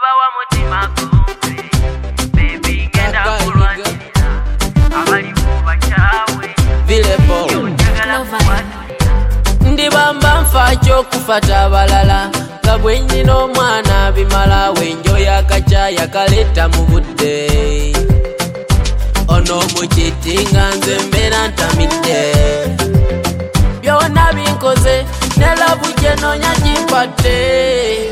toba wa mutima gumpe baby ngenda kulwanirira abali kuba chawe vile bo ndibamba mfacho kufata abalala nga bwe nnyina omwana bimala wenjo yakaca yakaleta mu budde ono mukiti nga nze mbeera ntamidde byonna binkoze ne lavu gye noonya gimpadde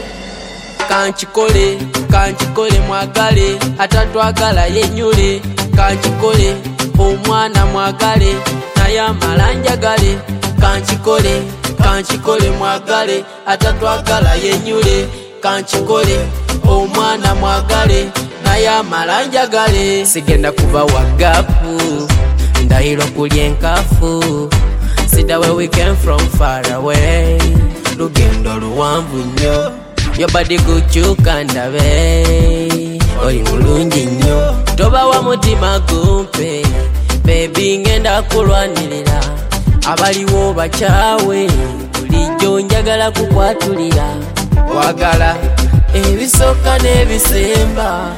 kankikole mwagale atatwagala yennyule kankikole omwana mwagale naye amala njagale kankikole mwagale atatwagala yennyule kankikole omwana mwagale naye amala njagale sigenda kuba wagapu ndahiro kulya enkafu sida where we came from far away lugendo luwanvu nnyo your body gukyuka ndabe oli mulungi nnyo toba wa mutima gumpe baby ngenda kulwanirira abaliwo bakyawe bulijjo njagala kukwatulira wagala ebisooka n'ebisemba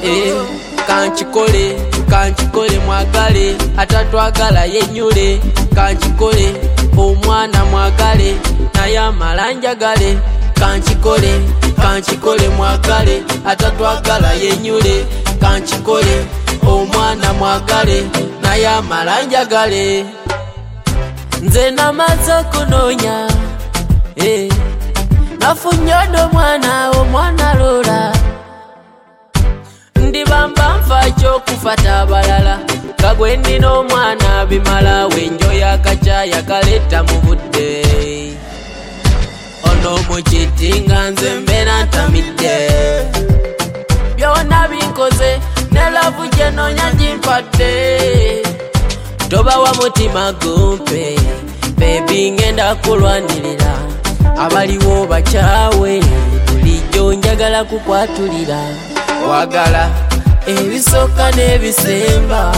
kankikole mwagale atatwagala yennyule kankikole omwana mwagale naye amala njagale kankikole mwagale atatwagala yennyule kankikole omwana mwagale naye amala njagale nze namaze okunoonya nafunye omwana lola ndibamba nfacho kufata abalala nga gwe nnina omwana bimala wenjo yakaca yakaleta mu budde ono mukiti nga nze mbeera ntamidde byonna binkoze ne lavu gye noonya gimpadde toba wa mutima gumpe baby ngenda kulwanirira abaliwo bakyawe bulijjo njagala kukwatulira wagala ebisooka n'ebisemba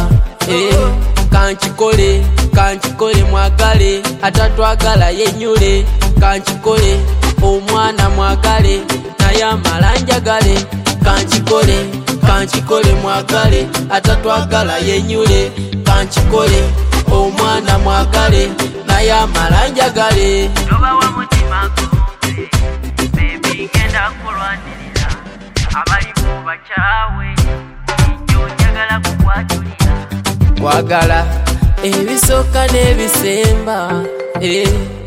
kankikole mwagale atatwagala yennyule kankikole omwana mwagale naye amala njagale kankikole mwagale atatwagala yennyule kankikole omwana mwagale naye amala njagale toba wa mutima gumpe baby ngenda kulwanirira abali kuba chawe njyo njagala kukwatulira wagala ebisooka n'ebisemba